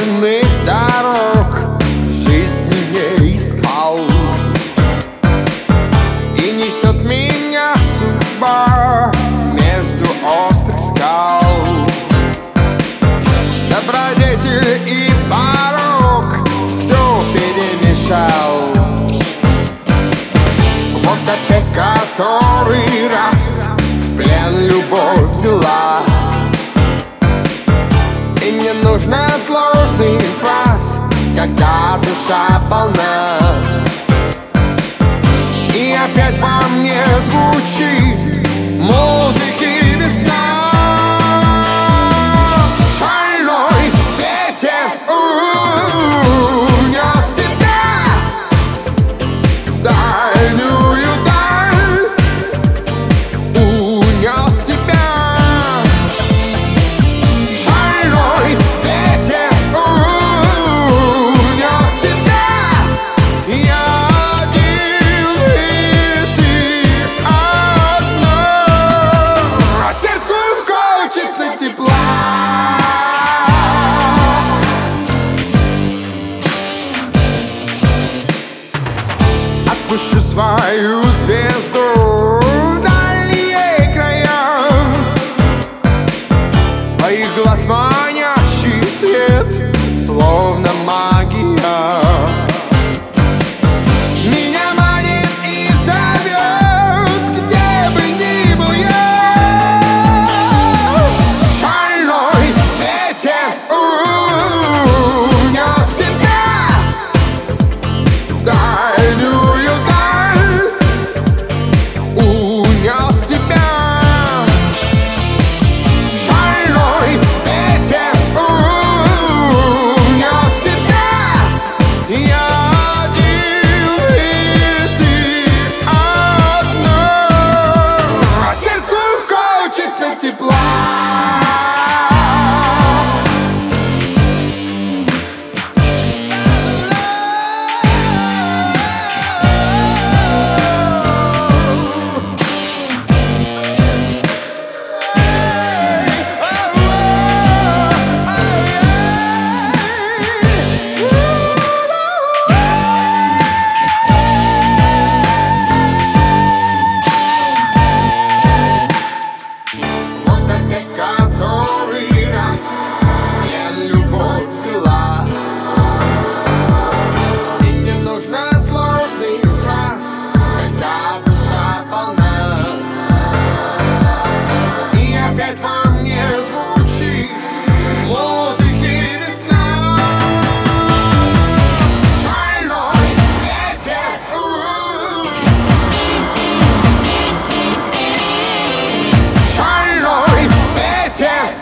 иных дорог в жизни не искал. И несет меня судьба между острых скал. Добродетель и порок все перемешал. Вот опять который раз в плен любовь взяла. И мне нужно сложный фраз, когда душа полна. И опять во мне звучит музыки весна. Шальной ветер унес тебя в дальнюю даль, унес тебя. Шальной ветер унес тебя. Я один и ты одна, а сердцу хочется тепла. Отпущу свою звезду в дальние края. Твоих глаз манящий свет, словно магия, меня манит и зовет, где бы ни был я. Шальной ветер унес тебя в дальнюю даль, унес тебя. Шальной ветер унес тебя. Я один и ты одна, а сердцу хочется тепла. Вот опять который раз в плен любовь взяла. И не нужно сложных фраз, когда душа полна. И опять во мне звучит музыки весна. Шальной ветер шальной ветер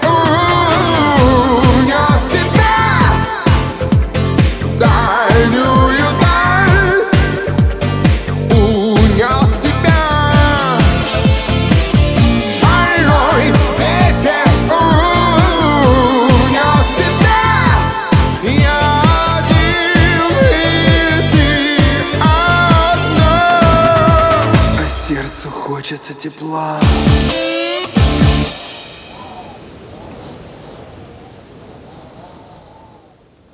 унес тебя в дальнюю даль, унес тебя. Шальной ветер унес тебя. Я один и ты одна, а сердцу хочется тепла.